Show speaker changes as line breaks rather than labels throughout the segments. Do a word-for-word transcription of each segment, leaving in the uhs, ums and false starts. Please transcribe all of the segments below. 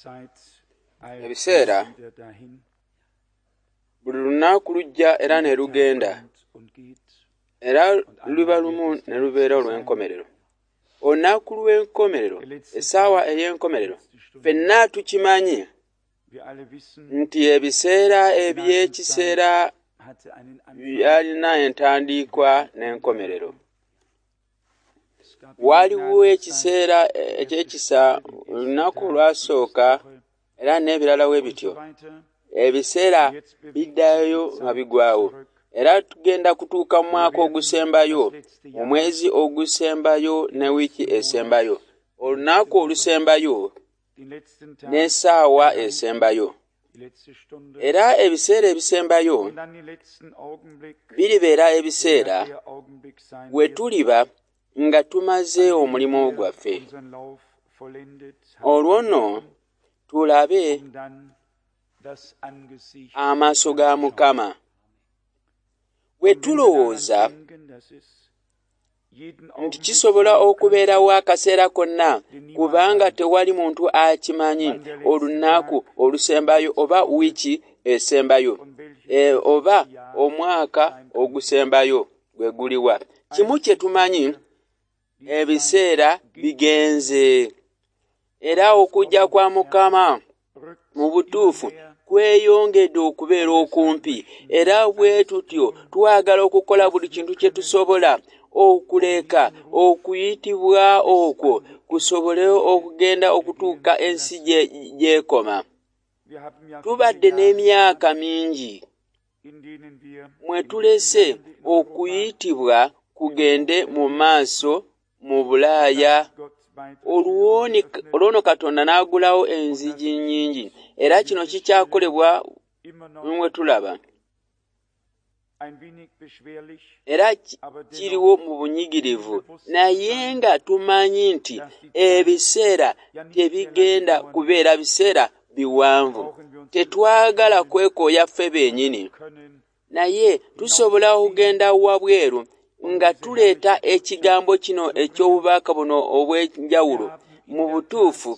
ebiseera buli lunaku lujja era ne lugenda, era luba lumu ne lubeera olw'enkomerero. Olunaku lw'enkomerero, essaawa ey'enkomerero, ffenna tukimanyi nti ebiseera eby'ekiseera byalina entandiikwa n'enkomerero. Waaliwo ekiseera eky'ekisa olunaku olwasooka era n'ebirala bwe bityo. Ebiseera biddayo nga bigwawo, era tugenda kutuuka mu mwaka ogusembayo, mu mwezi ogusembayo ne wiiki esembayo, olunaku olusembayo n'essaawa esembayo. Era ebiseera ebisembayo biribeera ebiseera we tuliba nga tumaze omulimu gwaffe. Olwo nno tulabe amaaso ga Mukama. We tulowooza nti kisobola okubeerawo akaseera konna, kubanga tewali muntu akimanyi olunaku olusembayo oba wiiki esembayo e, oba omwaka ogusembayo gwe guliwa. Kimu kye tumanyi, ebiseera bigenze, era okujja kwa Mukama mu butuufu kweyongedde okubeera okumpi, era bwe tutyo twagala okukola buli kintu kye tusobola okuleka okuyitibwa okwo kusobole okugenda okutuuka ensi gy'ekoma. Tubadde n'emyaka mingi mwe tulese okuyitibwa kugende mu maaso mu Bulaaya. Olwono Katonda n'agulawo enzigi nnyingi, era kino kikyakolebwa mwe tulaba, era kiriwo mu bunyigirivu, naye nga tumanyi nti ebiseera tebigenda kubeera biseera biwanvu. Tetwagala kwekooya ffe bennyini, naye tusobola okugenda wabweru nga tuleeta ekigambo kino eky'obubaka buno obw'enjawulo. Mu butuufu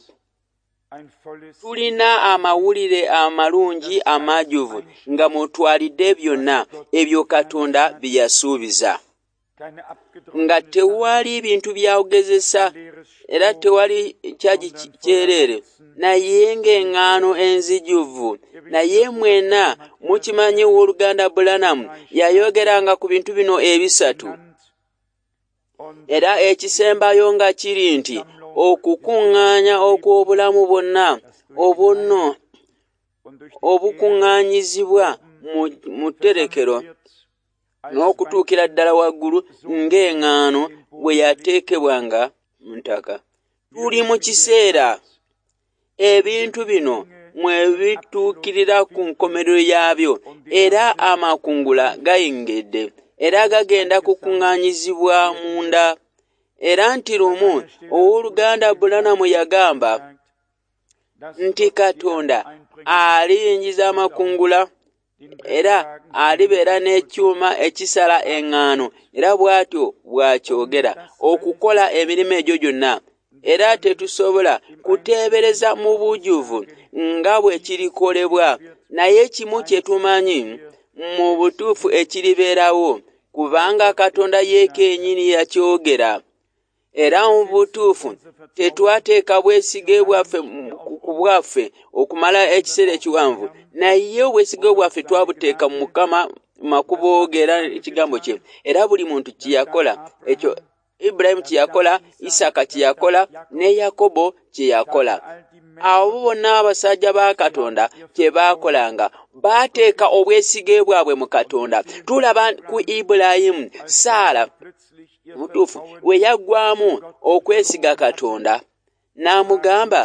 tulina amawulire amalungi amajjuvu nga mutwalidde byonna ebyo Katonda bye yasuubiza, nga tewali bintu byawugezesa era tewali kyagi kyereere, naye ng'eŋŋaano enzijuvu. Naye mwena mukimanyi w'oluganda Branham yayogeranga ku bintu bino ebisatu, era ekisembayo nga kiri nti okukuŋŋaanya okw'obulamu bwonna obunno obukuŋŋaanyizibwa mu tterekero n'okutuukira ddala waggulu ng'eŋŋaano bwe yateekebwanga mu ttaka. Tuli mu kiseera ebintu bino mwe bituukirira ku nkomerero yaabyo, era amakungula gayengedde era gagenda kukuŋŋaanyizibwa munda. Era nti lumu ow'oluganda Branham yagamba nti Katonda aliyingiza amakungula era alibeera n'ekyuma ekisala eŋŋaano, era bw'atyo bw'akyogera okukola emirimu egyo gyonna. Era tetusobola kuteebereza mu bujjuvu nga bwe kirikolebwa, naye kimu kye tumanyi mu butuufu ekiribeerawo, kubanga Katonda yeekennyini yakyogera. Era mu butuufu tetwateeka bwesige bwaffe ku bwaffe okumala ekiseera ekiwanvu, naye obwesige bwaffe twabuteeka mu Mukama makubo geera ekigambo kye. Era buli muntu kye yakola ekyo Ibulayimu kye yakola, Isaaka kye yakola, ne Yakobo kye yakola. Abo bonna abasajja ba Katonda kye baakolanga, baateeka obwesige bwabwe mu Katonda. Tulaba ku Ibulayimu, Saala mutuufu we yaggwamu okwesiga Katonda, n'amugamba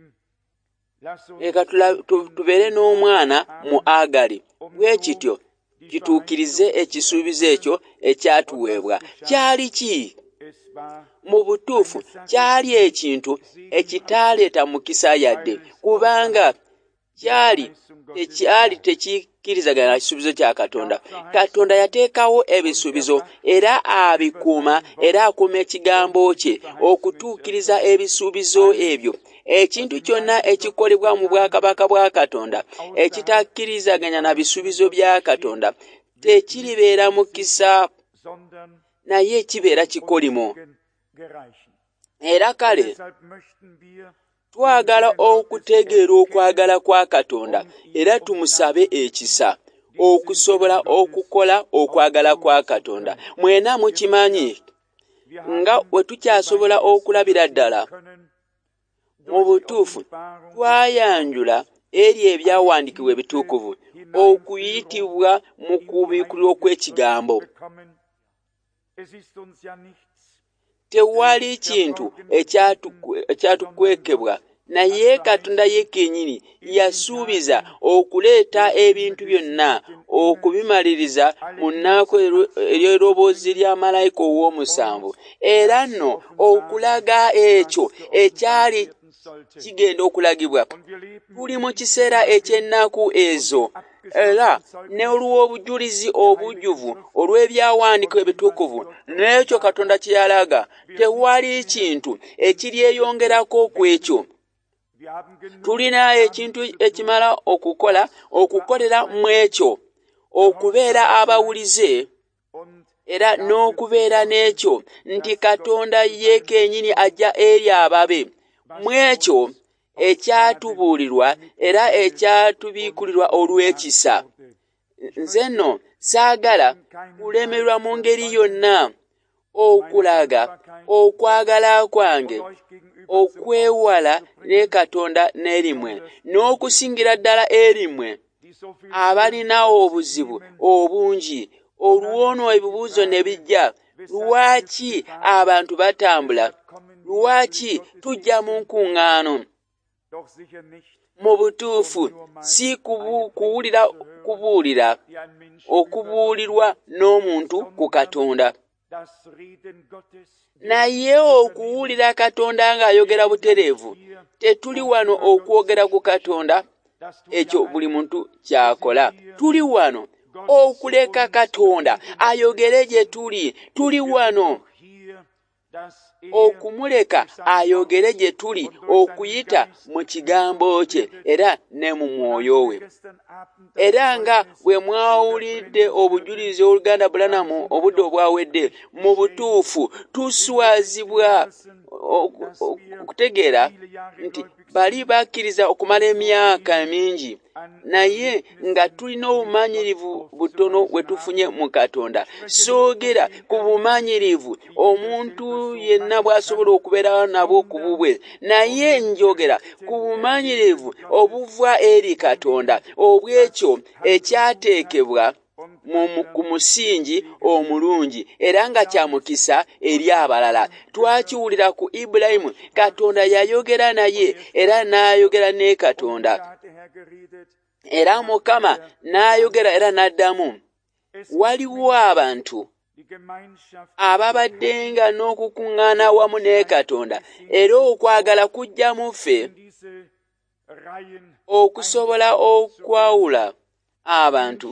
leka tubeere n'omwana mu Agali, bwe kityo kituukirize ekisuubizo ekyo ekyatuweebwa. Kyali ki? Mu butuufu kyali ekintu ekitaaleeta mukisa yadde, kubanga kyali tekyali tekikkirizagana na kisuubizo kya Katonda. Katonda yateekawo ebisuubizo era abikuuma, era akuuma ekigambo kye okutuukiriza ebisuubizo ebyo. ekintu kyonna ekikolebwa mu bwakabaka bwa Katonda ekitakkirizaganya na bisuubizo bya Katonda tekiribeera mukisa naye kibeera kikolimo. Era kale twagala okutegeera okwagala kwa Katonda era tumusabe ekisa okusobola okukola okwagala kwa Katonda. Mwena mukimanyi nga bwe tukyasobola okulabira ddala mu butuufu twayanjula eri ebyawandiikibwa ebituukuvu okuyitibwa mu kubiikulirwa okw'ekigambo. Tewali kintu ekyatukwekebwa naye Katonda ye kennyini yasuubiza okuleeta ebintu byonna okubimaliriza mu nnaku ery'eroboozi lya malayika ow'omusanvu, era nno okulaga ekyo ekyali kigenda okulagibwa. Tuli mu kiseera eky'ennaku ezo era n'olw'obujulizi obujjuvu olw'ebyawandiikibwa ebituukuvu n'ekyo Katonda kye yalaga, tewali kintu ekiryeyongerako ku ekyo. Tulina ekintu ekimala okukola okukolera mu ekyo, okubeera abawulize era n'okubeera n'ekyo nti Katonda ye kennyini ajja eri ababe. Mu ekyo ekyatubuulirwa era ekyatubiikulirwa olw'ekisa. Nze nno saagala kulemererwa mu ngeri yonna okulaga okwagala kwange okwewala ne Katonda n'erimwe, n'okusingira ddala erimwe abalina obuzibu obungi. Olw'ono ebibuuzo ne bijja, lwaki abantu batambula? Lwaki tujja mu nkuŋŋaano? Mu butuufu si kuwulira kubuulira okubuulirwa n'omuntu ku Katonda, naye okuwulira Katonda ng'ayogera butereevu. Tetuli wano okwogera ku Katonda, ekyo buli muntu kyakola. Tuli wano okuleka Katonda ayogere gye tuli. Tuli wano okumuleka ayogere gye tuli, okuyita mu kigambo kye era ne mu mwoyo we. Era nga bwe mwawulidde obujulizi oluganda Bulanamu obudde obwawedde, mu butuufu tuswazibwa okutegeera nti bali bakkiriza okumala emyaka mingi naye nga tulina obumanyirivu butono bwe tufunye mu Katonda. Soogera ku bumanyirivu omuntu yenna bw'asobola okubeera nabwo ku bubwe, naye njogera ku bumanyirivu obuva eri Katonda obw'ekyo ekyateekebwa ku musingi omulungi era nga kya mukisa eri abalala. Twakiwulira ku Ibulayimu, Katonda yayogera naye era n'ayogera ne Katonda, era Mukama n'ayogera era n'addamu. Waliwo abantu ababaddenga n'okukuŋŋaana wamu ne Katonda era okwagala kujja mu ffe okusobola okwawula abantu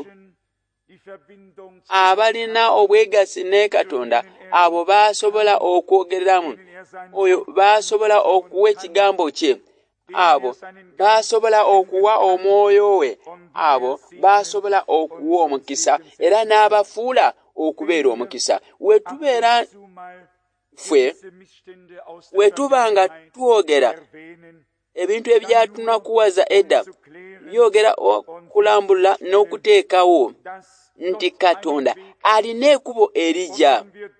abalina obwegassi ne Katonda. Abo baasobola okwogereramu, oyo baasobola okuwa ekigambo kye, abo baasobola okuwa omwoyo we, abo baasobola okuwa omukisa era n'abafuula okubeera omukisa. We tubeera ffe, we tuba nga twogera ebintu ebyatunakuwaza edda, byogera okulambula n'okuteekawo nti Katonda alina ekkubo erijja.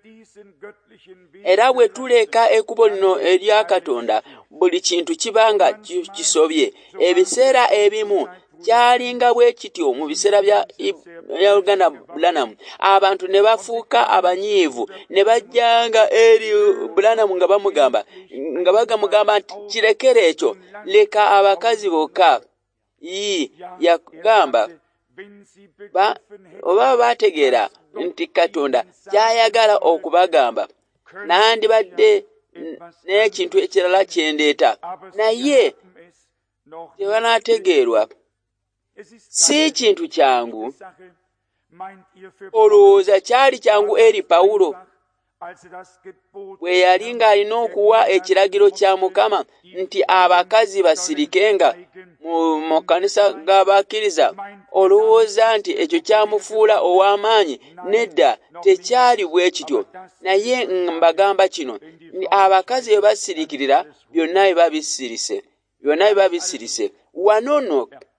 Era bwe tuleka ekkubo lino erya Katonda, buli kintu kiba nga kisobye. Ebiseera ebimu kyalinga bwe kityo mu biseera bya Uganda Bulanamu, abantu ne bafuuka abanyiivu, ne bajjanga eri Bulanamu nga bamugamba nga bagamugamba nti kirekere ekyo, leka abakazi bokka. Ii yagamba ba oba baategeera nti Katonda kyayagala okubagamba, nandibadde n'ekintu ekirala kyendeeta, naye tebanaategeerwa. Si kintu kyangu. Olowooza kyali kyangu eri Pawulo bwe yali ng'alina okuwa ekiragiro kya Mukama nti abakazi basirikenga mu kkanisa g'abakkiriza, olowooza nti ekyo kyamufuula ow'amaanyi? Nedda, tekyali bwe kityo. Naye mbagamba kino, abakazi bwe basirikirira byonna biba bisirise, byonna biba bisirise. Wano nno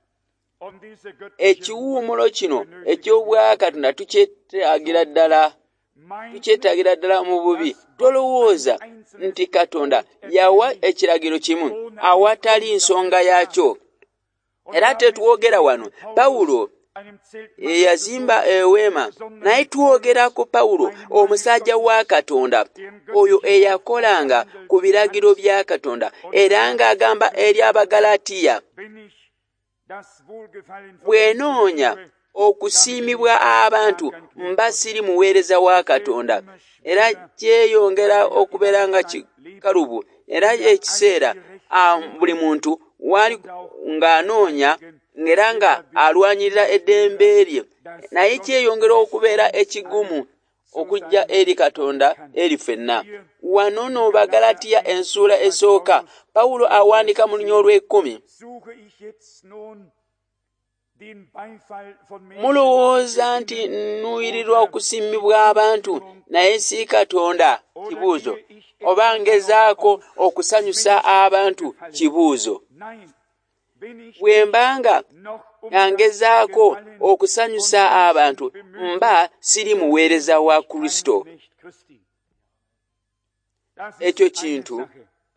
ekiwuumulo kino eky'obwakatonda tukyetaagira ddala, tukyetaagira ddala mu bubi. Tolowooza nti Katonda yawa ekiragiro kimu awatali nsonga yaakyo. Era tetwogera wano Pawulo eyazimba eweema, naye twogera ku Pawulo omusajja wa Katonda oyo eyakolanga ku biragiro bya Katonda, era ng'agamba eri Abagalatiya, bwenoonya okusiimibwa abantu mba siri muweereza wa Katonda. Era kyeyongera okubeera nga kikalubu, era ekiseera buli muntu wali ng'anoonya era nga alwanyirira eddembe lye, naye kyeyongera okubeera ekigumu okujja eri Katonda eri ffenna. Wano no Bagalatiya ensuula esooka, Pawulo awandiika mu lunya olw'ekkumi, mulowooza nti nnuyirirwa okusiimibwa abantu naye si Katonda? Kibuuzo. Oba ngezaako okusanyusa abantu? Kibuuzo. Bwe mbanga ngezaako okusanyusa abantu mba siri muweereza wa Kristo. Ekyo kintu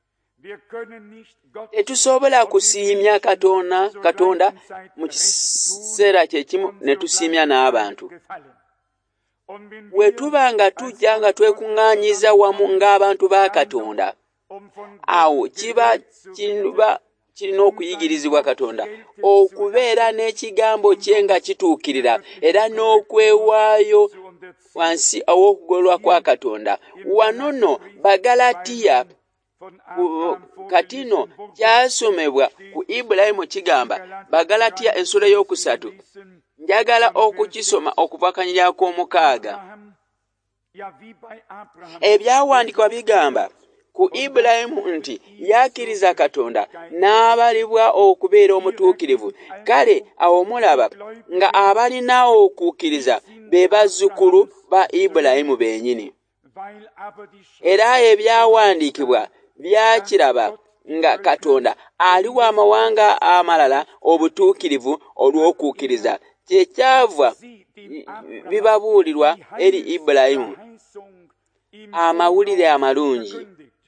tetusobola kusiimya Katonda, Katonda mu kiseera kyekimu ne tusiimya n'abantu. Bwe tuba nga tujja nga twekuŋŋaanyiza wamu ng'abantu ba Katonda, awo kiba kiba kirina okuyigirizibwa Katonda okubeera n'ekigambo kye nga kituukirira era n'okwewaayo wansi aw'okugolwa kwa Katonda. Wano nno Bagalatiya kati nno kyasomebwa ku Ibulayimu kigamba, Bagalatiya ensuula ey'okusatu, njagala okukisoma okuva akanyiriri ak'omukaaga. Ebyawandiikibwa bigamba ku Ibulayimu nti yakkiriza Katonda n'abalibwa okubeera omutuukirivu. Kale awo mulaba nga abalina okukkiriza be bazzukulu ba Ibulayimu bennyini. Era ebyawandiikibwa byakiraba nga Katonda aliwa amawanga amalala obutuukirivu olw'okukkiriza. Kyekyava bibabuulirwa eri Ibulayimu amawulire amalungi.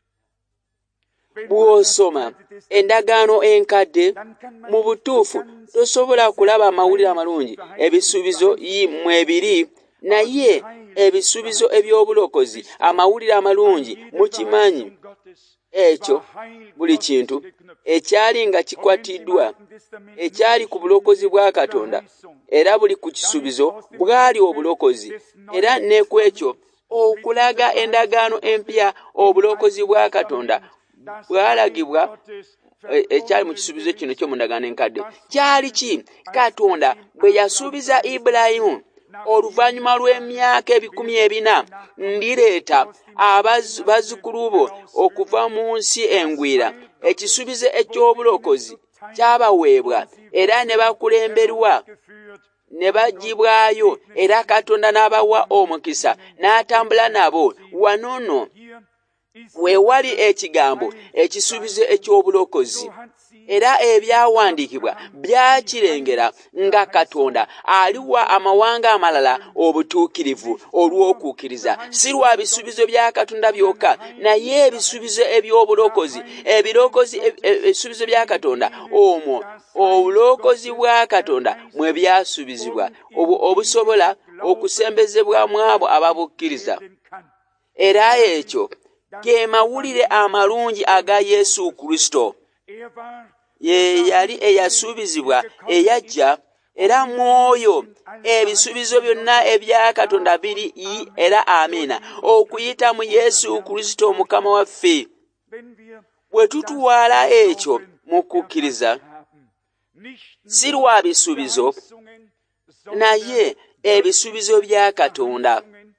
Bw'osoma endagaano enkadde, mu butuufu tosobola kulaba amawulire amalungi, ebisuubizo mwe biri, naye ebisuubizo eby'obulokozi, amawulire amalungi mukimanyi. Ekyo buli kintu ekyali nga kikwatiddwa, ekyali ku bulokozi bwa Katonda, era buli ku kisuubizo bwali obulokozi. Era ne ku ekyo okulaga endagaano empya obulokozi bwa Katonda bwalagibwa ekyali mu kisuubizo kino kyo mu ndagaano enkadde. Kyali ki? Katonda bwe yasuubiza Ibulayimu, oluvannyuma lw'emyaka ebikumi ebina ndireeta abazzukulu bo okuva mu nsi engwira, ekisuubizo eky'obulokozi kyabaweebwa era ne bakulemberwa ne bagibwayo, era Katonda n'abawa omukisa n'atambula nabo. Wano nno we wali ekigambo ekisuubizo eky'obulokozi, era ebyawandiikibwa byakirengera nga Katonda aliwa amawanga amalala obutuukirivu olw'okukkiriza, si lwa bisuubizo bya Katonda byokka, naye ebisuubizo eby'obulokozi. Ebilokozi ebisuubizo bya Katonda omwo obulokozi bwa Katonda mwe byasuubizibwa obusobola okusembezebwamu abo ababukkiriza. Era ekyo ge mawulire amalungi aga Yesu Kristo. Ye yali eyasuubizibwa eyajja, era mwoyo ebisuubizo byonna ebya Katonda biri era amina okuyita mu Yesu Kristo Mukama waffe. Bwe tutuwaala ekyo mu kukkiriza, si lwa bisuubizo, naye ebisuubizo bya Katonda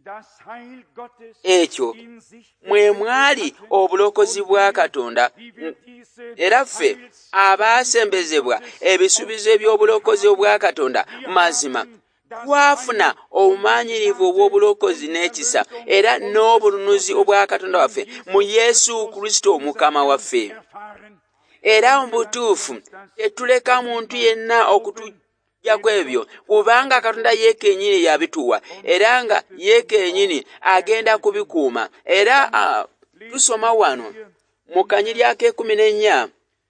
ekyo mwe mwali obulokozi bwa Katonda. Era ffe abaasembezebwa ebisuubizo eby'obulokozi obwa Katonda mazima twafuna obumanyirivu obw'obulokozi n'ekisa era n'obununuzi obwa Katonda waffe mu Yesu Kristo Mukama waffe. Era mu butuufu tetuleka muntu yenna okutujjako ebyo, kubanga Katonda ye kennyini yabituwa era nga ye kennyini agenda kubikuuma. Era uh, tusoma wano mu Kanyiri ak'ekumi n'ennya,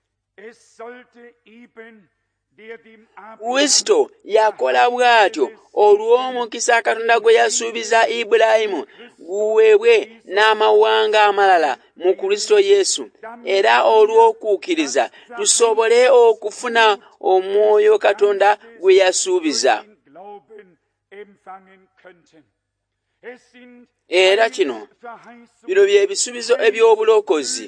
Kristo yakola bw'atyo olw'omukisa Katonda gwe yasuubiza Ibulayimu guweebwe n'amawanga amalala mu Kristo Yesu, era olw'okukkiriza tusobole okufuna omwoyo Katonda gwe yasuubiza. Era kino bino bye bisuubizo eby'obulokozi,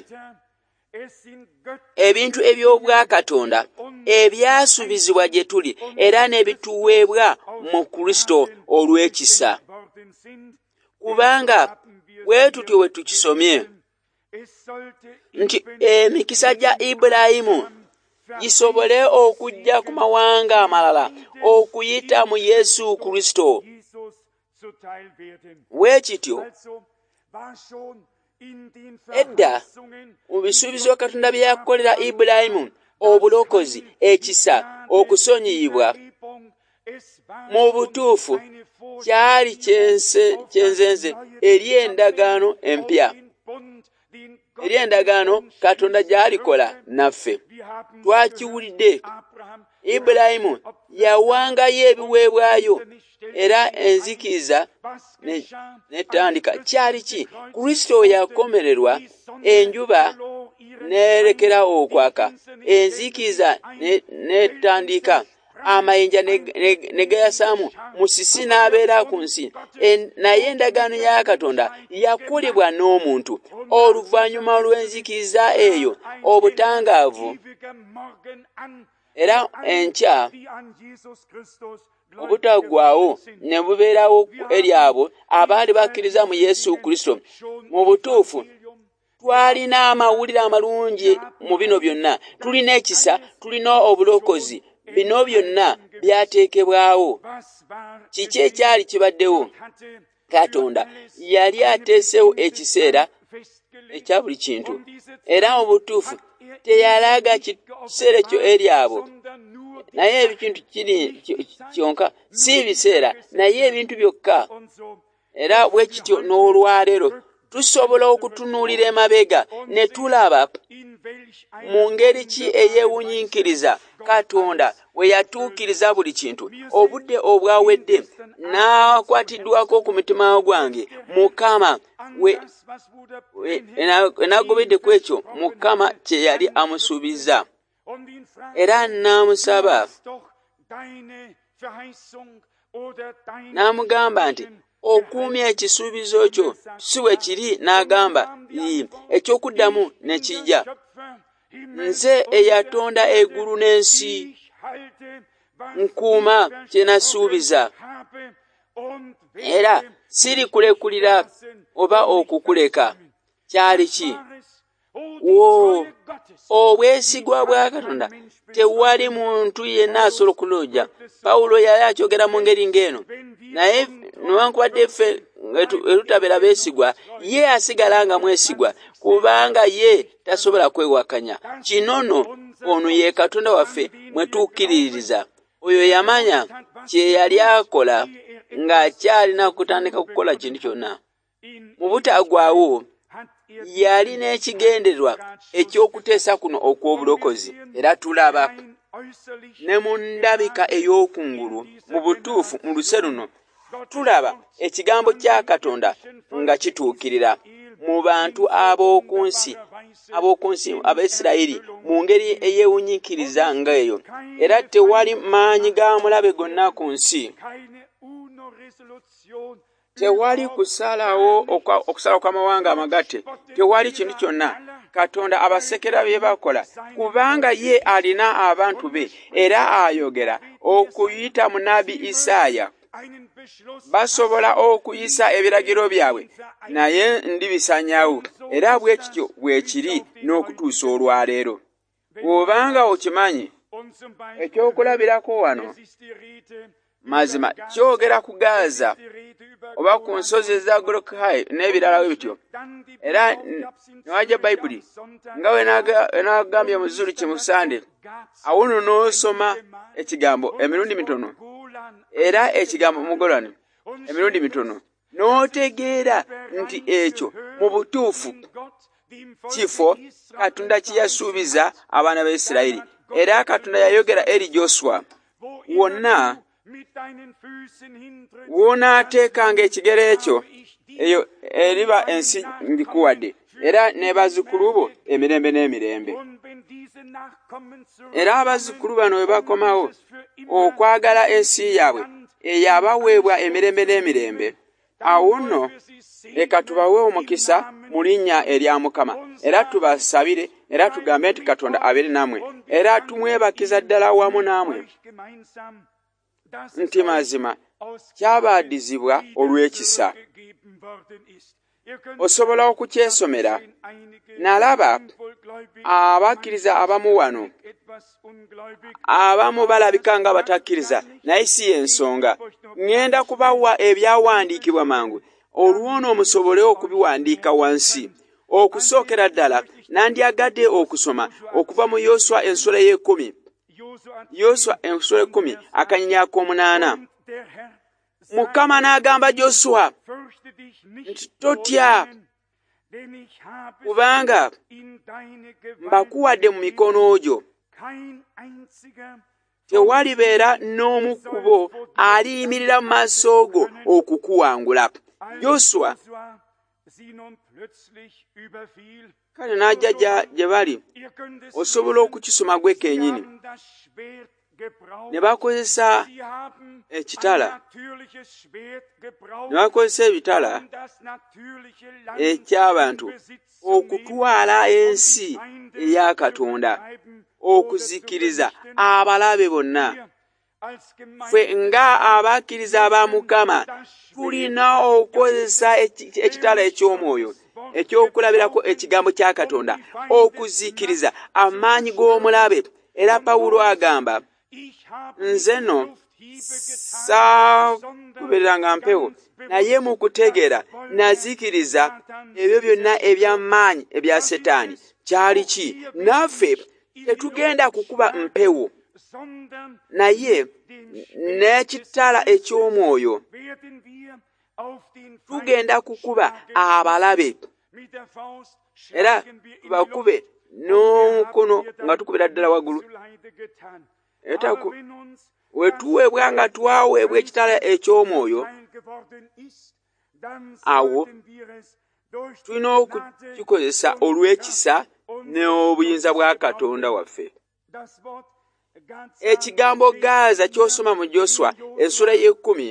ebintu eby'obwa Katonda ebyasuubizibwa gye tuli era n'ebituweebwa mu Kristo olw'ekisa. Kubanga bwe tutyo bwe tukisomye nti emikisa gya Ibulayimu gisobole okujja ku mawanga amalala okuyita mu Yesu Kristo. Bwe kityo edda mu bisuubizo Katonda bye yakolera Ibulayimu, obulokozi, ekisa, okusonyiyibwa, mu butuufu kyali kyenzenze eri endagaano empya, eri endagaano Katonda gy'alikola naffe. Twakiwulidde, Ibulayimu yawangayo ebiweebwayo era enzikiriza netandika. Kyali ki? Kristo yakomererwa, enjuba nerekera okwaka, enzikiriza netandika, amayinja negayasaamu, musisi n'abeera ku nsi. Naye endagaano ya Katonda yakolebwa n'omuntu. Oluvannyuma lw'enzikiriza eyo obutangaavu era enkya obutaggwaawo ne bubeerawo eri abo abaali bakkiriza mu Yesu Kristo. Mu butuufu twalina amawulire amalungi mu bino byonna. Tulina ekisa, tulina obulokozi, bino byonna byateekebwawo. Kiki ekyali kibaddewo? Katonda yali ateesewo ekiseera ekya buli kintu, era mu butuufu teyalaga kiseera ekyo eri abo. Naye ebikintu kiri kyonka, si biseera naye ebintu byokka. Era bwe kityo n'olwaleero tusobola okutunuulira emabega ne tulaba mu ngeri ki eyeewunyiikiriza Katonda we yatuukiriza buli kintu. Obudde obwawedde n'akwatiddwako ku mutima gwange, Mukama we enagobedde ku ekyo Mukama kye yali amusuubiza, era n'amusaba n'amugamba nti okuumya ekisuubizo kyo si we kiri. N'agamba ekyokuddamu ne kijja. Nze eyatonda eggulu n'ensi nkuuma kye nasuubiza, era sirikulekulira oba okukuleka. Kyali ki? Wo obwesigwa bwa Katonda tewali muntu yenna asobola okulojja. Pawulo yali akyogera mu ngeri ng'eno, naye newankubadde ffe etutabeera beesigwa, ye asigala nga mwesigwa kubanga ye tasobola kwewakanya. Kino nno ono ye Katonda waffe mwe tukkiririza. Oyo yamanya kye yali akola ng'akyalina kutandika kukola kintu kyonna. Mu butaggwaawo yali n'ekigendererwa eky'okuteesa kuno okw'obulokozi. Era tulaba ne mu ndabika ey'okungulu, mu butuufu mu luse luno tulaba ekigambo kya Katonda nga kituukirira mu bantu ab'oku nsi, ab'oku nsi Abaisirayiri mu ngeri eyeewunyiikiriza ng'eyo. Era tewali maanyi ga mulabe gonna ku nsi, tewali kusalawo okusalawo kw'amawanga amagatte, tewali kintu kyonna. Katonda abasekera bye bakola kubanga ye alina abantu be, era ayogera okuyita mu Nabi Isaaya basobola okuyisa ebiragiro byabwe naye ndibisanyawo era bwe kityo bwe kiri n'okutuusa olwaleero. Bw'obanga okimanyi ekyokulabirako wano mazima kyogera ku Gaza oba ku nsozi eza Golokhai n'ebirala bityo, era newajja Bayibuli nga wenagambye mu Zulu Kimusande awo nno n'osoma ekigambo emirundi mitono era ekigambo mu Golani emirundi mitono n'otegeera nti ekyo mu butuufu kifo Katonda kiyasuubiza abaana ba Isirayiri, era Katonda yayogera eri Joshua wonna wonaateekanga ekigere ekyo eyo eriba ensi mbikuwadde era ne bazzukulu bo emirembe n'emirembe. Era abazzukulu bano we bakomawo okwagala ensi yaabwe eyabaweebwa emirembe n'emirembe, awo nno leka tubawe omukisa mu linnya erya Mukama era tubasabire era tugambe nti Katonda abeere nammwe era tumwebakiza ddala wamu nammwe nti mazima kyabaadizibwa olw'ekisa. Osobola okukyesomera. Nalaba abakkiriza abamu wano abamu balabika nga batakkiriza naye si y'ensonga. Ŋŋenda kubawa ebyawandiikibwa mangu olwono musobole okubiwandiika wansi. Okusookera ddala nandyagadde okusoma okuva mu Yoswa ensula y'ekkumi Yoswa ensula ekkumi akanyinya ak'omunaana. Mukama n'agamba Joshua nti totya kubanga mbakuwadde mu mikono gyo, tewalibeera n'omu ku bo aliyimirira mu maaso go okukuwangula. Joshua kale n'ajja gye bali, osobola okukisoma gwe kennyini. Ne bakozesa ekitala, ne bakozesa ebitala eky'abantu okutwala ensi eya Katonda, okuzikiriza abalabe bonna. Ffe nga abakkiriza aba Mukama tulina okukozesa ekitala eky'omwoyo ekyokulabirako ekigambo kya Katonda, okuzikiriza amaanyi g'omulabe. Era Pawulo agamba nze no saakubeeranga mpewo naye mu kutegeera nazikiriza ebyo byonna eby'amaanyi ebya Setaani. Kyali ki? Naffe tetugenda kukuba mpewo naye n'ekitala eky'omwoyo tugenda kukuba abalabe, era bakube n'omukono nga tukubira ddala waggulu. Etaku wetuweebwa nga twaweebwa ekitala eky'omwoyo, awo tulina okukikozesa olw'ekisa n'obuyinza bwa Katonda waffe. Ekigambo Gaza ky'osoma mu Joswa ensula y'ekkumi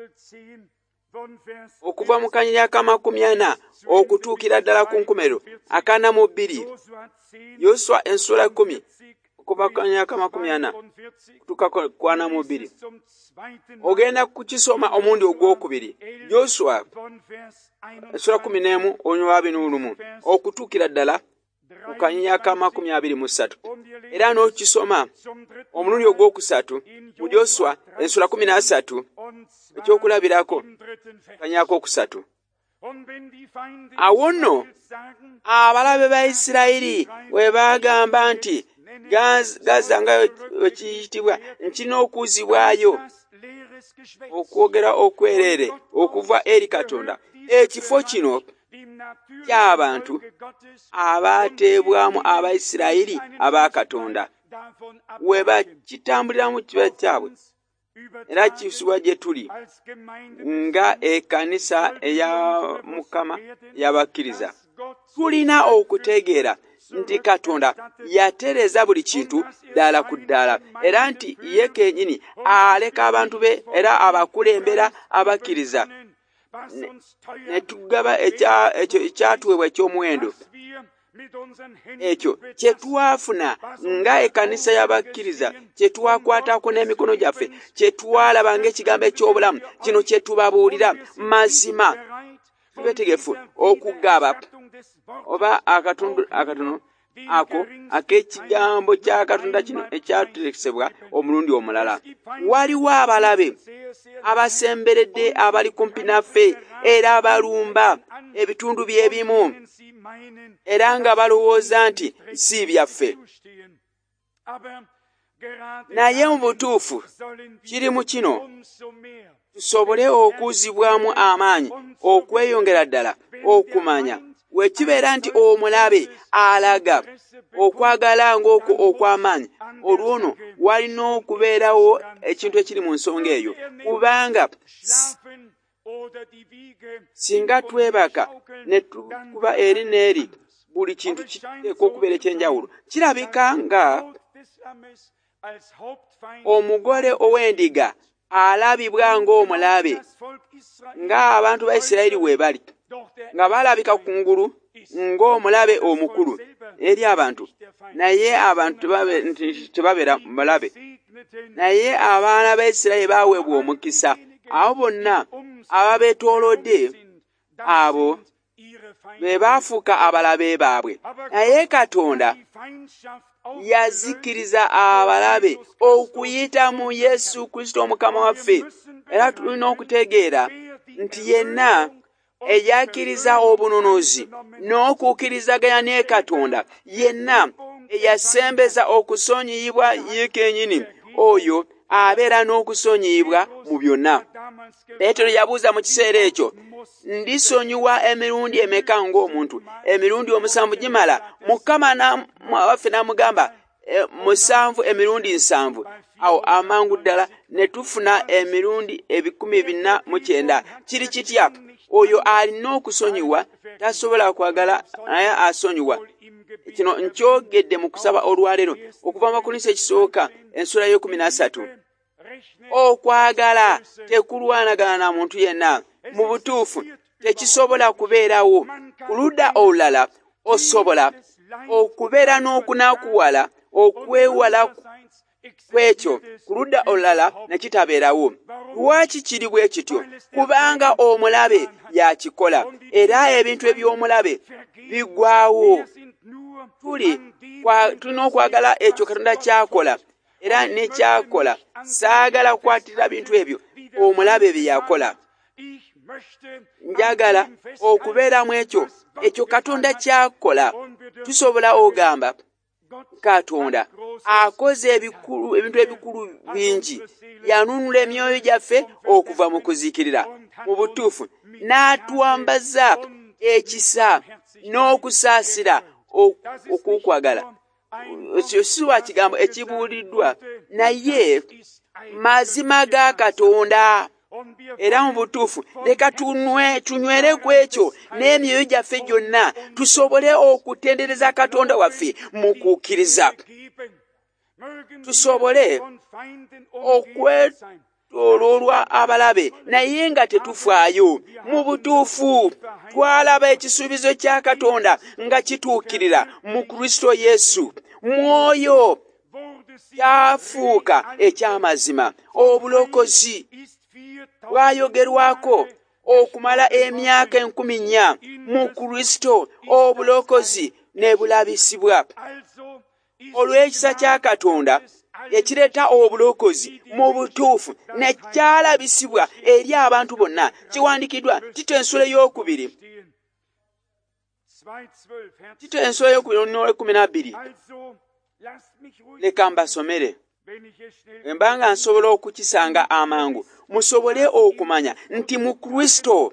okuva mu kanyenya ak'amakumi ana okutuukira ddala ku nkomerero akana mu bbiri. Yoswa ensula ekkumi okuva ku kanyenya ak'amakumi ana kutuuka ku ana mu bbiri. Ogenda kukisoma omundi ogwokubiri. Yoswa ensula kumi n'emu olunywa lwa abiri n'olumu okutuukira ddala ku kanyenya ak'amakumi abiri mu ssatu. Era n'okisoma omulundi ogwokusatu mu Yoswa ensula kumi n'asatu ekyokulabirako kanyenya ak'okusatu. Awo nno abalabe ba Isirayiri we bagamba nti Gaza nga wekiyitibwa nkina okuuzibwayo okwogera okwerere okuva eri Katonda. Ekifo kino ky'abantu abaateebwamu Abaisirayiri aba Katonda we bakitambuliramu kiba kyabwe, era kisibwa gye tuli nga ekkanisa eya Mukama y'abakkiriza. Tulina okutegeera nti Katonda yatereza buli kintu ddala ku ddala, era nti ye kennyini aleka abantu be era abakulembera abakkiriza. Ne tugaba ekyo ekyatuweebwa eky'omuwendo ekyo kye twafuna nga ekkanisa y'abakkiriza, kye twakwatako n'emikono gyaffe, kye twalaba ng'ekigambo eky'obulamu, kino kye tubabuulira mazima. Tubetegefu okugaba oba akatundu akatono ako ak'ekigambo kya Katonda kino ekyaterekesebwa omulundi omulala. Waliwo abalabe abasemberedde abali kumpi naffe era abalumba ebitundu by'ebimu era nga balowooza nti si byaffe. Naye mu butuufu kiri mu kino tusobole okuzzibwamu amaanyi okweyongera ddala okumanya wekibeera nti omulabe alaga okwagala ng'okwo okw'amaanyi, olwono walina okubeerawo ekintu ekiri mu nsonga eyo, kubanga singa twebaka ne tukuba eri n'eri buli kintu kiteekwa okubeera ekyenjawulo. Kirabika nga omugole ow'endiga alabibwa ng'omulabe ng'abantu ba Isirayiri we bali, nga balabika kungulu ng'omulabe omukulu eri abantu, naye abantu tebabeera mulabe. Naye abaana ba Isirayiri baaweebwa omukisa. Abo bonna ababeetoolodde abo be baafuuka abalabe baabwe. Naye Katonda yazikiriza abalabe okuyita mu Yesu Kristo Omukama waffe. Era tulina okutegeera nti yenna eyakkiriza obunonozi n'okukirizaganya ne Katonda, yenna eyasembeza okusonyiyibwa ye kennyini, oyo abeera n'okusonyiyibwa mu byonna. Peetero yabuuza mu kiseera ekyo, ndisonyiwa emirundi emeka ng'omuntu? Emirundi omusanvu gimala? Mukama waffe n'amugamba musanvu, emirundi nsanvu. Awo amangu ddala ne tufuna emirundi ebikumi bina mu kyenda. Kiri kitya? Oyo alina okusonyiwa tasobola kwagala naye asonyiwa. Kino nkyogedde mu kusaba olwaleero okuva mu Bakolinso ekisooka ensula y'ekumi na ssatu. Okwagala tekulwanagana na muntu yenna. Mu butuufu tekisobola kubeerawo. Ku ludda olulala osobola okubeera n'okunaakuwala okwewala kwekyo, ku ludda olulala ne kitabeerawo. Lwaki kiri bwe kityo? Kubanga omulabe yakikola era ebintu eby'omulabe bigwawo. Tuli tulina okwagala ekyo Katonda kyakola era ne kyakola. Saagala kukwatira bintu ebyo omulabe bye yakola. Njagala okubeeramu ekyo ekyo Katonda kyakola. Tusobola ogamba Katonda akoze ebikulu, ebintu ebikulu bingi. Yanunula emyoyo gyaffe okuva mu kuziikirira. Mu butuufu n'atwambaza ekisa n'okusaasira okukwagala. Ekyo si wa kigambo ekibuuliddwa, naye mazima ga Katonda. Era mu butuufu leka tunywere ku ekyo n'emyoyo gyaffe gyonna tusobole okutendereza Katonda waffe mu kukkiriza. Tusobole okwetooloolwa abalabe naye nga tetufaayo. Mu butuufu twalaba ekisuubizo kya Katonda nga kituukirira mu Kristo Yesu. Mwoyo kyafuuka eky'amazima. Obulokozi bwayogerwako okumala emyaka enkumi nnya mu Kristo, obulokozi ne bulabisibwa. Olw'ekisa kya Katonda ekireeta obulokozi mu butuufu ne kyalabisibwa eri abantu bonna. Kiwandikiddwa Tito ensula ey'okubiri. Tito ensula ey'okubiri n'olw'ekkumi n'abbiri. Leka mbasomere embanga nsobola okukisanga amangu. Musobole okumanya nti mu Kristo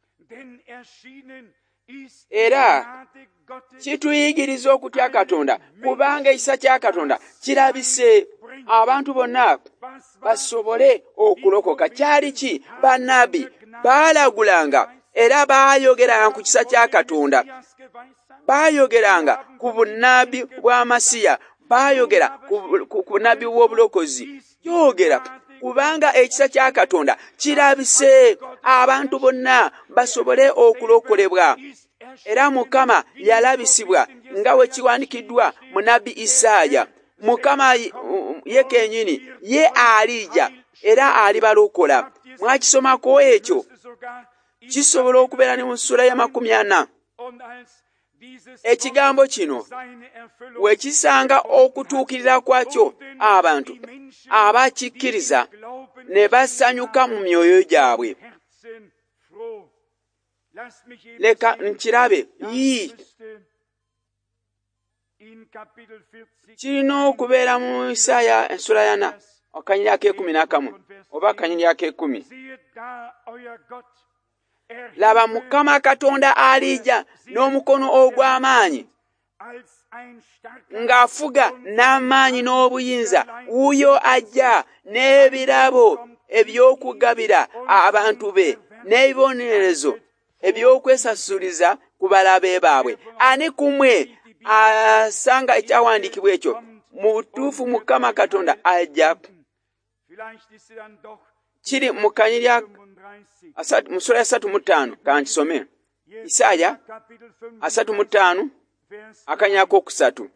era kituyigiriza okutya Katonda, kubanga ekisa kya Katonda kirabise abantu bonna basobole okulokoka. Kyali ki? Bannabbi baalagulanga era baayogeranga ku kisa kya Katonda. Baayogeranga ku bunnabbi bwa Masiya, baayogera ku bunnabbi bw'obulokozi. Yogera kubanga ekisa kya Katonda kirabise abantu bonna basobole okulokolebwa. Era Mukama yalabisibwa nga bwe kiwandikiddwa mu nnabbi Isaaya. Mukama ye kennyini ye alija era alibalokola. Mwakisomako ekyo? Kisobola okubeera ne mu ssula ya makumi ana. Ekigambo kino wekisanga okutuukirira kwakyo, abantu abakikkiriza ne basanyuka mu myoyo gyabwe. Leka nkirabe yii kirina okubeera mu Isaaya ensula yana akanyiri ak'ekumi n'akamu oba akanyiri ak'ekumi. Laba Mukama Katonda alija n'omukono ogw'amaanyi ng'afuga n'amaanyi n'obuyinza. Wuyo ajja n'ebirabo eby'okugabira abantu be n'ebibonerezo eby'okwesasuliza ku balabe baabwe. Ani kumwe asanga ekyawandiikibwa ekyo? Mu butuufu Mukama Katonda ajja. Kiri mu kanyiri mu ssula ya asatu mu ttaano. Kankisome Isaaya asatu mu ttaano akanyiri ak'okusatu.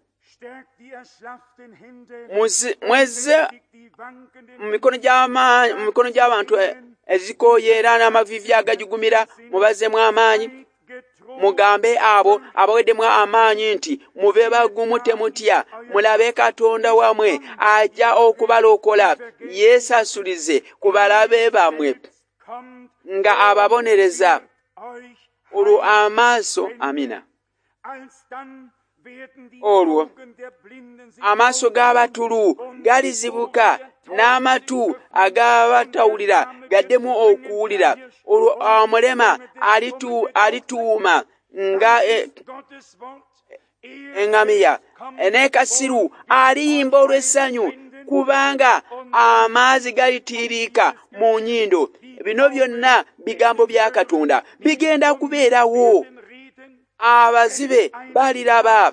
Mwezze mu mikono gy'abantu ezikooye era n'amavivi agajugumira, mubazzemu amaanyi. Mugambe abo abaweddemu amaanyi nti mube bagumu, temutya, mulabe Katonda wamwe ajja okubalokola, yeesasulize ku balabe bamwe nga ababonereza olwo amaaso. Amina. Olwo amaaso g'abatulu galizibuka n'amatu agabatawulira gaddemu okuwulira. Olwo omulema alituuma nga eŋŋamiya, n'ekasiru aliyimba olw'essanyu kubanga amazzi galitiiriika mu nnyindo. Bino byonna bigambo bya Katonda bigenda kubeerawo. Abazibe baliraba,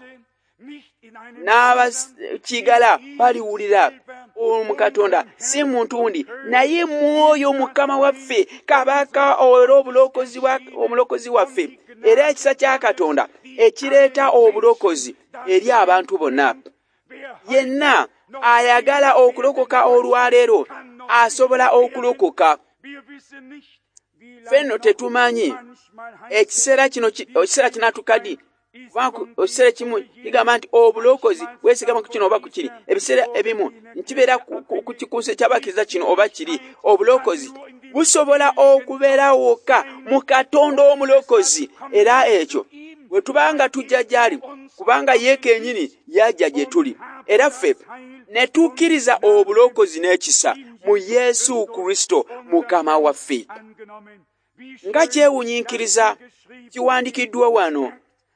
n'abakigala baliwulira. Omu Katonda si muntu ndi, naye Mwoyo Mukama waffe, Kabaka era obulokozi wa omulokozi waffe, era ekisa kya Katonda ekireeta obulokozi eri abantu bonna. Yenna ayagala okulokoka olwaleero asobola okulokoka. Ffenno tetumanyi ekiseera kino ekiseera kinatukadi. Ekiseera kimu kigamba nti obulokozi weesigama ku kino oba ku kiri. Ebiseera ebimu nkibeera ku kikuuso ky'abakkiriza kino oba kiri. Obulokozi busobola okubeera wokka mu Katonda omulokozi, era ekyo bwe tubanga tujja gy'ali, kubanga ye kennyini yajja gye tuli, era ffe ne tukkiriza obulokozi n'ekisa mu Yesu Kristo Mukama waffe. Nga kyewunyiikiriza kiwandikiddwa wano,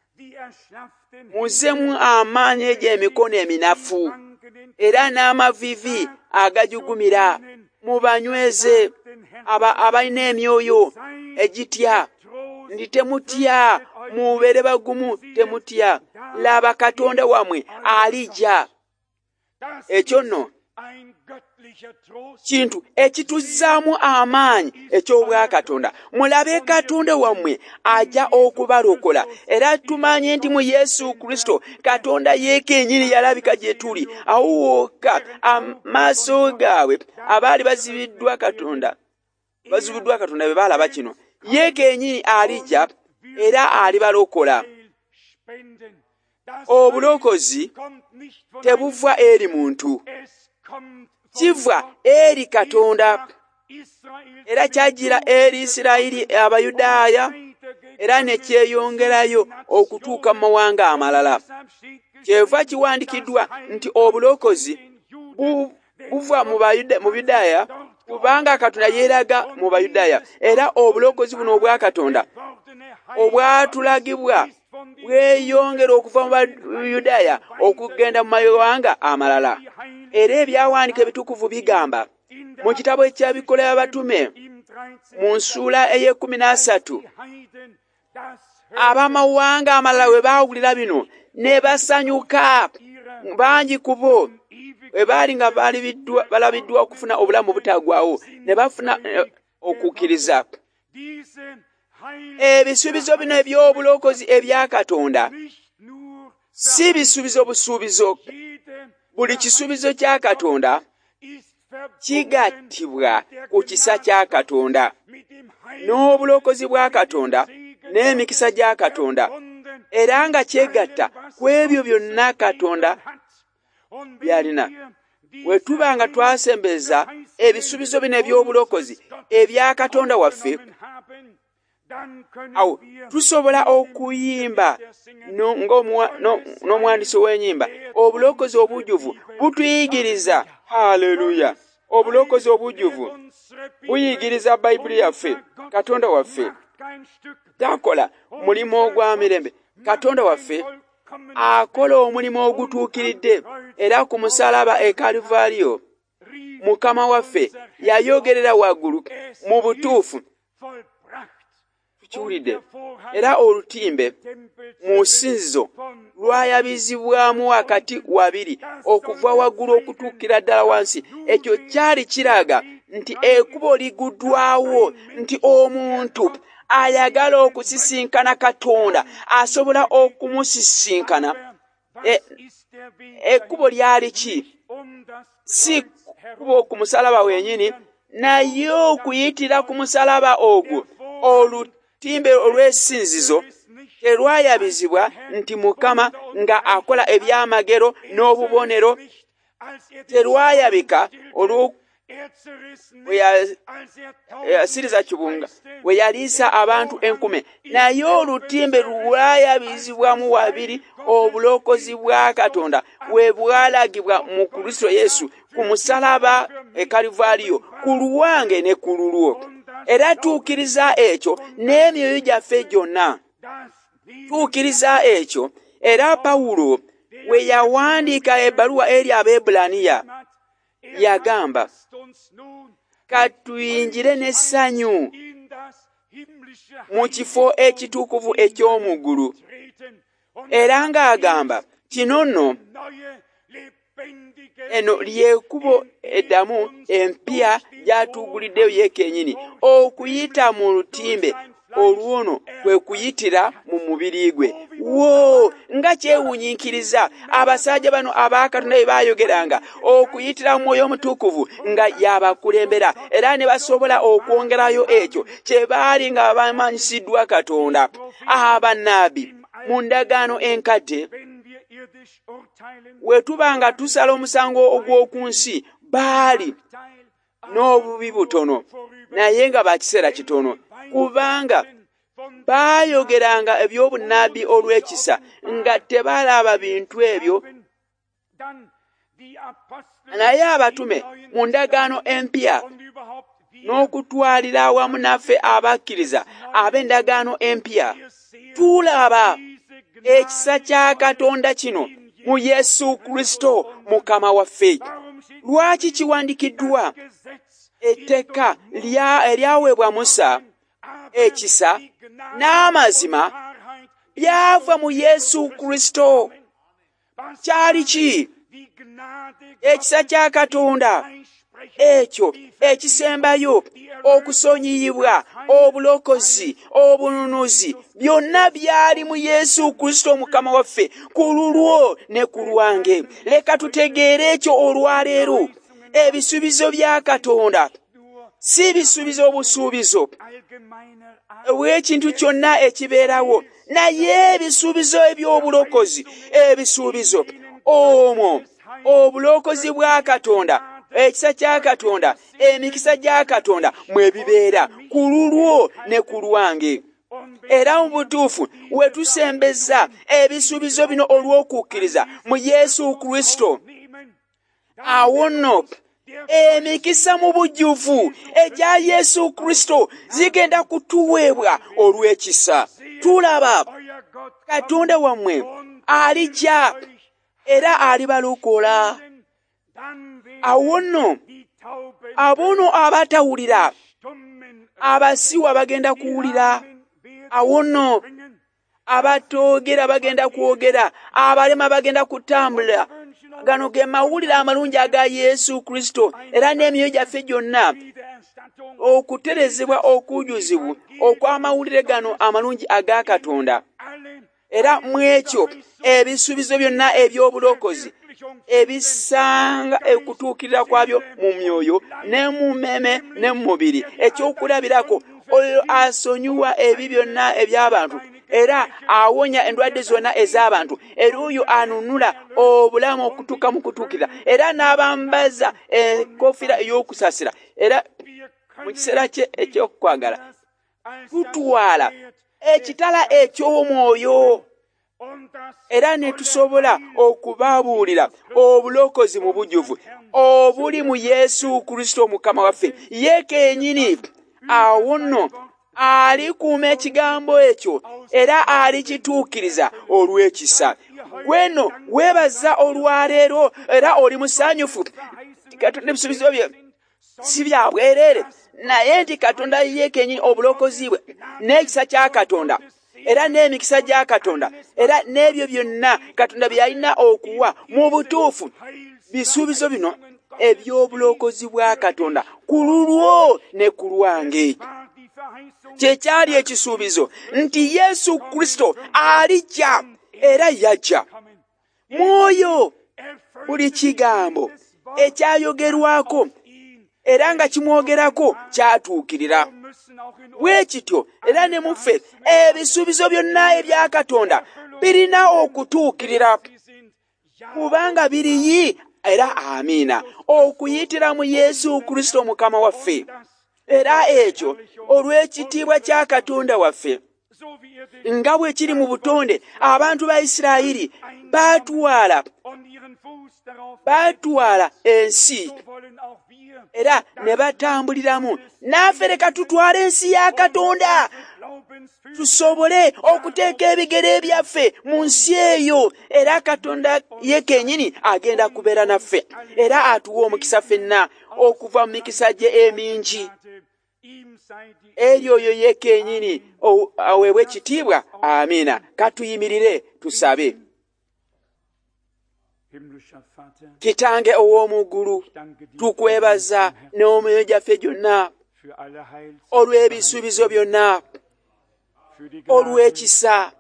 muzzemu amaanyi egy'emikono eminafu era n'amavivi agajugumira, mubanyweze abalina emyoyo egitya ndi temutya, mubeere bagumu, temutya. Laba Katonda wamwe alijja. Ekyo nno kintu ekituzzaamu amaanyi eky'obwa Katonda. Mulabe Katonda wammwe ajja okubalokola, era tumanye nti mu Yesu Kristo Katonda ye kennyini yalabika gye tuli. Awo wokka amaaso gaabwe abaali bazibiddwa Katonda bazibiddwa Katonda be baalaba kino. Ye kennyini alijja era alibalokola. Obulokozi tebuva eri muntu, kiva eri Katonda, era kyajjira eri Isirayiri Abayudaaya, era ne kyeyongerayo okutuuka mu mawanga amalala. Kyeva kiwandikiddwa nti obulokozi buva mu Bayudaaya kubanga Katonda yeeraga mu Bayudaaya, era obulokozi buno obwa Katonda obwatulagibwa bweyongera okuva mu Bayudaaya okugenda mu mawanga amalala. Era ebyawandiika ebitukuvu bigamba mu kitabo eky'Ebikola by'Abatume mu nsula ey'ekkumi n'asatu, ab'amawanga amalala we baawulira bino ne basanyuka. Bangi ku bo bwe baali nga balabiddwa okufuna obulamu obutaggwaawo ne bafuna okukkiriza. Ebisuubizo bino eby'obulokozi ebya Katonda si bisuubizo busuubizo. Buli kisuubizo kya Katonda kigattibwa ku kisa kya Katonda, n'obulokozi bwa Katonda n'emikisa gya Katonda, era nga kyegatta ku ebyo byonna Katonda byalina. Bwe tuba nga twasembeza ebisuubizo bino eby'obulokozi ebya Katonda waffe, awo tusobola okuyimba n'omwandisi w'ennyimba, obulokozi obujjuvu butuyigiriza. Haleluya! Obulokozi obujjuvu buyigiriza Bayibuli yaffe. Katonda waffe takola mulimu ogwa mirembe. Katonda waffe akola omulimu ogutuukiridde, era ku musalaba e Kaluvaliyo Mukama waffe yayogerera waggulu mu butuufu. Tukiwulidde. Era olutimbe mu ssinzizo lwayabizibwamu wakati wabiri okuva waggulu okutuukira ddala wansi. Ekyo kyali kiraga nti ekkubo liguddwawo, nti omuntu ayagala okusisinkana Katonda asobola okumusisinkana. Ekkubo lyali ki? Si kkubo ku musalaba wenyini, naye okuyitira ku musalaba ogwo. Olutimbe olw'essinzizo terwayabizibwa nti Mukama nga akola ebyamagero n'obubonero, terwayabika olwo yasiriza kibunga we yaliisa abantu enkume, naye olutimbe lwayabizibwamu wabiri obulokozi bwa Katonda we bwalagibwa mu Kristo Yesu ku musalaba e Kaluvaliyo, ku luwange ne ku lulwo. Era tuukiriza ekyo n'emyoyo gyaffe gyonna. Tuukiriza ekyo, era Pawulo we yawandiika ebbaluwa eri Abeebbulaniya yagamba, katuyingire n'essanyu mu kifo ekitukuvu eky'omu ggulu. Era ng'agamba kino nno eno ly'ekkubo eddamu empya gy'atuuguliddeyo ye kennyini. Okuyita mu lutimbe olwono kwe kuyitira mu mubiri gwe. Wo nga kyewunyiikiriza abasajja bano aba Katonda bye baayogeranga, okuyitira mu Mwoyo Omutukuvu nga yabakulembera, era ne basobola okwongerayo ekyo kye baali nga bamanyisiddwa Katonda. Abannabbi mu ndagaano enkadde, we tuba nga tusala omusango ogw'oku nsi, baali n'obubi butono naye nga bakiseera kitono, kubanga baayogeranga eby'obunnabbi olw'ekisa nga tebalaba bintu ebyo. Naye abatume mu ndagaano empya n'okutwalira awamu naffe abakkiriza ab'endagaano empya, tulaba ekisa kya Katonda kino mu Yesu Kristo Mukama waffe. Lwaki kiwandikiddwa? Etteeka eryaweebwa Musa, ekisa n'amazima byava mu Yesu Kristo. Kyali ki? Ekisa kya Katonda ekyo ekisembayo, okusonyiyibwa, obulokozi, obununuzi, byonna byali mu Yesu Kristo Mukama waffe, ku lulwo ne ku lwange. Leka tutegeere ekyo olwaleero. Ebisuubizo bya Katonda si bisuubizo busuubizo bw'ekintu kyonna ekibeerawo, naye ebisuubizo eby'obulokozi, ebisuubizo omwo obulokozi bwa Katonda, ekisa kya Katonda, emikisa gya Katonda mwe bibeera ku lulwo ne ku lwange. Era mu butuufu we tusembeza ebisuubizo bino olw'okukkiriza mu Yesu Kristo, awo nno emikisa mu bujjuvu egya Yesu Kristo zigenda kutuweebwa olw'ekisa. Tulaba Katonda wammwe alijja era alibalukola. Awo nno abono abatawulira, abasiwa bagenda kuwulira. Awo nno abatoogera bagenda kwogera, abalema bagenda kutambula. Gano ge mawulire amalungi aga Yesu Kristo, era n'emyoyo gyaffe gyonna okuterezebwa okujuzibwa okw'amawulire gano amalungi aga Katonda. era mu ekyo ebisuubizo byonna eby'obulokozi ebisanga okutuukirira kwabyo mu myoyo ne mu mmeme ne mu mubiri. Ekyokulabirako, oyo asonyiwa ebi byonna eby'abantu era awonya endwadde zonna ez'abantu, era oyo anunula obulamu okutuuka mu kutuukirira, era n'abambaza enkofiira ey'okusaasira. Era mu kiseera kye eky'okwagala tutwala ekitala eky'omwoyo era ne tusobola okubabuulira obulokozi mu bujjuvu obuli mu Yesu Kristo Mukama waffe. Ye kennyini awo nno alikuuma ekigambo ekyo era alikituukiriza olw'ekisa. Gwe nno weebaza olwaleero era oli musanyufu. Katonda ebisuubizo bye si bya bwereere, naye nti Katonda ye kennyini obulokozi bwe n'ekisa kya Katonda era n'emikisa gya Katonda era n'ebyo byonna Katonda bye yalina okuwa mu butuufu, bisuubizo bino eby'obulokozi bwa Katonda ku lulwo ne ku lwange. Kyekyali ekisuubizo nti Yesu Kristo alijja era yajja. Mwoyo buli kigambo ekyayogerwako era nga kimwogerako kyatuukirira. Bwe kityo era ne muffe ebisuubizo byonna ebya Katonda birina okutuukirira, kubanga biriyi era amiina okuyitira mu Yesu Kristo Mukama waffe. Era ekyo olw'ekitiibwa kya Katonda waffe nga bwe kiri mu butonde, abantu ba Isirayiri baatwala baatwala ensi era ne batambuliramu. Naffe leka tutwale ensi ya Katonda tusobole okuteeka ebigere byaffe mu nsi eyo, era Katonda ye kennyini agenda kubeera naffe era atuwa omukisa ffenna okuva mu mikisa gye emingi. Eri oyo ye kennyini aweebwe ekitiibwa. Amiina. Katuyimirire tusabe. Kitange ow'omu ggulu, tukwebaza n'omwoyo gyaffe gyonna olw'ebisuubizo byonna, olw'ekisa,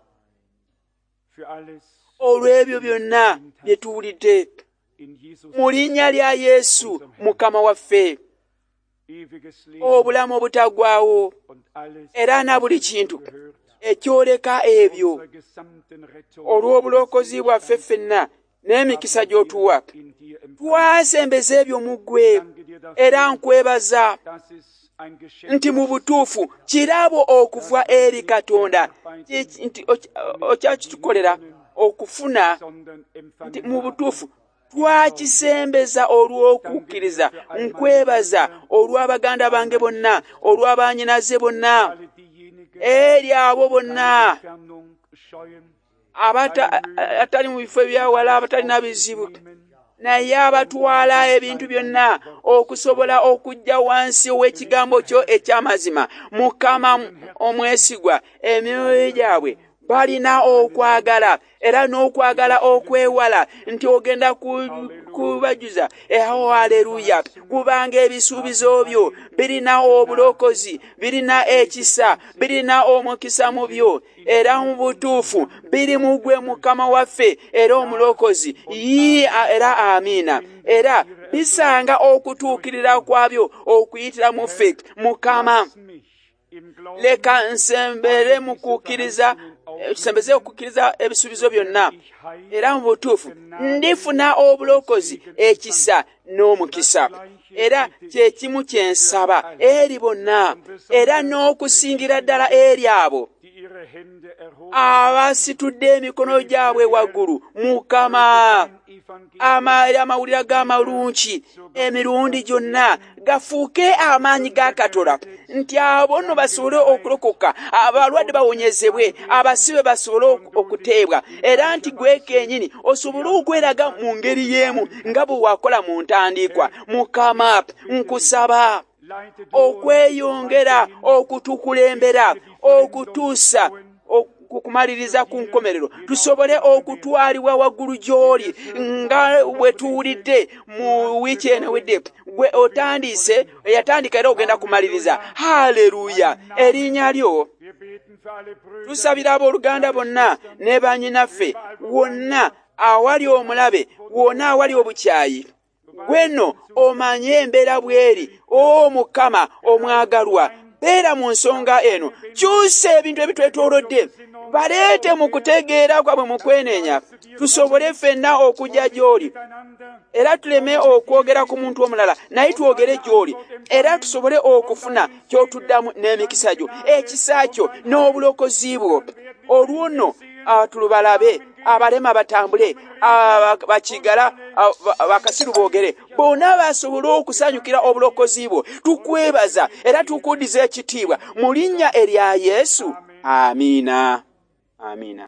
olw'ebyo byonna bye tuwulidde mu linnya lya Yesu Mukama waffe, obulamu obutaggwaawo era na buli kintu ekyoleka ebyo olw'obulokozi bwaffe ffenna n'emikisa gy'otuwa. Twasembeza ebyo mu ggwe era nkwebaza nti mu butuufu kirabo okuva eri Katonda nti okyakitukolera okufuna nti mu butuufu twakisembeza olw'okukkiriza. Nkwebaza olw'abaganda bange bonna, olw'abanyinaze bonna, eri abo bonna abatali mu bifo ebyawala, abatalina bizibu, naye abatwala ebintu byonna okusobola okujja wansi w'ekigambo kyo eky'amazima. Mukama omwesigwa, emyoyo gyabwe balina okwagala era n'okwagala okwewala nti ogenda kubajuza. Eho haleluya, kubanga ebisuubizo byo birina obulokozi, birina ekisa, birina omukisa mu byo era mu butuufu biri mu ggwe Mukama waffe era omulokozi. Yi era amiina. Era bisanga okutuukirira kwabyo okuyitira mu ffe. Mukama, leka nsembere mu kukkiriza, tusembeze okukkiriza ebisuubizo byonna era mu butuufu ndifuna obulokozi, ekisa n'omukisa. Era kye kimu kye nsaba eri bonna era n'okusingira ddala eri abo abasitudde emikono gyabwe waggulu. Mukama, amawulire g'amalungi emirundi gyonna gafuuke amaanyi ga Katonda nti abo nno basobole okulokoka, abalwadde bawonyezebwe, abasibe basobole okuteebwa, era nti gwe kennyini osobole okweraga mu ngeri y'emu nga bwe wakola mu ntandikwa. Mukama, nkusaba okweyongera okutukulembera okutuusa okumaliriza ku nkomerero, tusobole okutwalibwa waggulu gy'oli nga bwe tuwulidde mu wiiki eno wedde. Gwe otandise, eyatandika era ogenda kumaliriza. Haleluya. Erinnya lyo tusabira abooluganda bonna ne bannyinaffe wonna awali omulabe wonna awali obukyayi. Gweno omanye embeera bweri. O Mukama omwagalwa, beera mu nsonga eno. Kyusa ebintu ebitwetoolodde, baleete mu kutegeera kwabwe mu kwenenya, tusobole ffenna okujja gy'oli, era tuleme okwogera ku muntu omulala, naye twogere gy'oli, era tusobole okufuna ky'otuddamu n'emikisa gyo, ekisa kyo n'obulokozi bwo. Olwo nno tulubalabe, abalema batambule, bakigala bakasiru boogere, bonna basobole okusanyukira obulokozi bwo. Tukwebaza era tukuddiza ekitiibwa mu linnya erya Yesu. Amiina. Amiina.